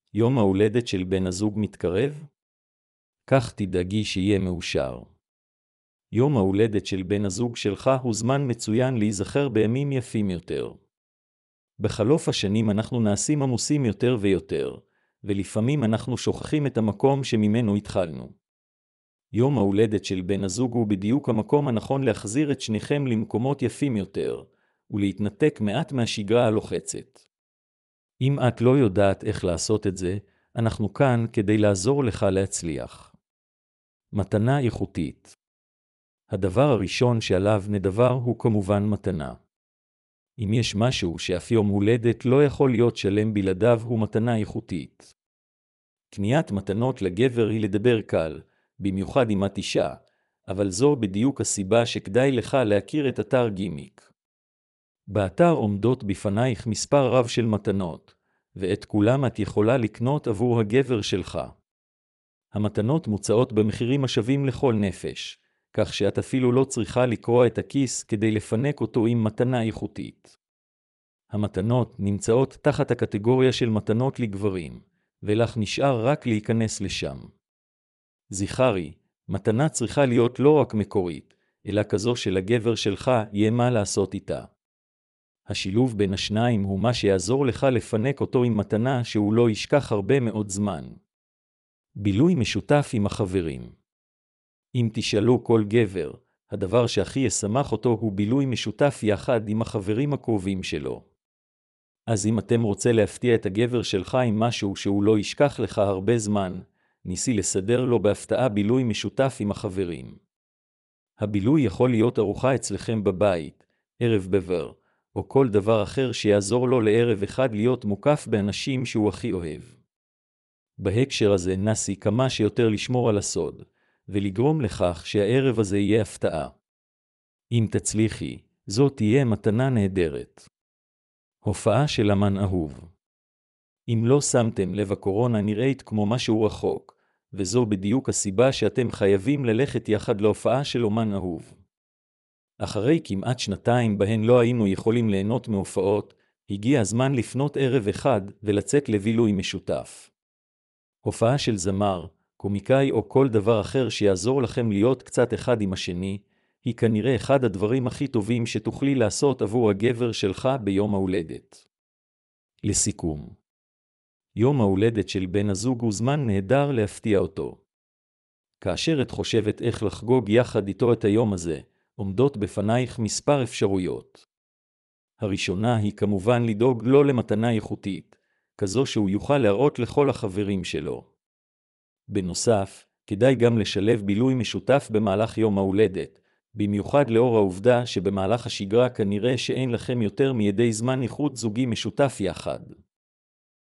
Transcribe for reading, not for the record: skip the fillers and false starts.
יום ההולדת של בן הזוג מתקרב? כך תדאגי שיהיה מאושר. יום ההולדת של בן הזוג שלך הוא זמן מצוין להיזכר בימים יפים יותר. בחלוף השנים אנחנו נעשים עמוסים יותר ויותר, ולפעמים אנחנו שוכחים את המקום שממנו התחלנו. יום ההולדת של בן הזוג הוא בדיוק המקום הנכון להחזיר את שניכם למקומות יפים יותר, ולהתנתק מעט מהשגרה הלוחצת. אם את לא יודעת איך לעשות את זה, אנחנו כאן כדי לעזור לך להצליח. מתנה איכותית. הדבר הראשון שעליו נדבר הוא כמובן מתנה. אם יש משהו שאף יום הולדת לא יכול להיות שלם בלעדיו הוא מתנה איכותית. קניית מתנות לגבר היא לדבר קל, במיוחד עם את אישה, אבל זו בדיוק הסיבה שכדאי לך להכיר את אתר גימיק. באתר עומדות בפנייך מספר רב של מתנות, ואת כולם את יכולה לקנות עבור הגבר שלך. המתנות מוצעות במחירים השווים לכל נפש, כך שאת אפילו לא צריכה לקרוע את הכיס כדי לפנק אותו עם מתנה איכותית. המתנות נמצאות תחת הקטגוריה של מתנות לגברים, ולך נשאר רק להיכנס לשם. זכרי, מתנה צריכה להיות לא רק מקורית, אלא כזו שלגבר שלך יהיה מה לעשות איתה. השילוב בין השניים הוא מה שיעזור לך לפנק אותו עם מתנה שהוא לא ישכח הרבה מאוד זמן. בילוי משותף עם החברים. אם תשאלו כל גבר, הדבר שהכי ישמח אותו הוא בילוי משותף יחד עם החברים הקרובים שלו. אז אם אתם רוצה להפתיע את הגבר שלך עם משהו שהוא לא ישכח לך הרבה זמן, ניסי לסדר לו בהפתעה בילוי משותף עם החברים. הבילוי יכול להיות ארוחה אצלכם בבית, ערב בבר, או כל דבר אחר שיעזור לו לערב אחד להיות מוקף באנשים שהוא הכי אוהב. בהקשר הזה נסי כמה שיותר לשמור על הסוד, ולגרום לכך שהערב הזה יהיה הפתעה. אם תצליחי, זו תהיה מתנה נהדרת. הופעה של אמן אהוב. אם לא שמתם לב, הקורונה נראית כמו משהו רחוק, וזו בדיוק הסיבה שאתם חייבים ללכת יחד להופעה של אמן אהוב. אחרי כמעט שנתיים בהן לא היינו יכולים ליהנות מהופעות, הגיע הזמן לפנות ערב אחד ולצאת לבילוי משותף. הופעה של זמר, קומיקאי או כל דבר אחר שיעזור לכם להיות קצת אחד עם השני, היא כנראה אחד הדברים הכי טובים שתוכלי לעשות עבור הגבר שלך ביום ההולדת. לסיכום, יום ההולדת של בן הזוג הוא זמן נהדר להפתיע אותו. כאשר את חושבת איך לחגוג יחד איתו את היום הזה, עומדות בפנייך מספר אפשרויות. הראשונה היא כמובן לדאוג לו למתנה איכותית, כזו שהוא יוכל להראות לכל החברים שלו. בנוסף, כדאי גם לשלב בילוי משותף במהלך יום ההולדת, במיוחד לאור העובדה שבמהלך השגרה כנראה שאין לכם יותר מידי זמן איכות זוגי משותף יחד.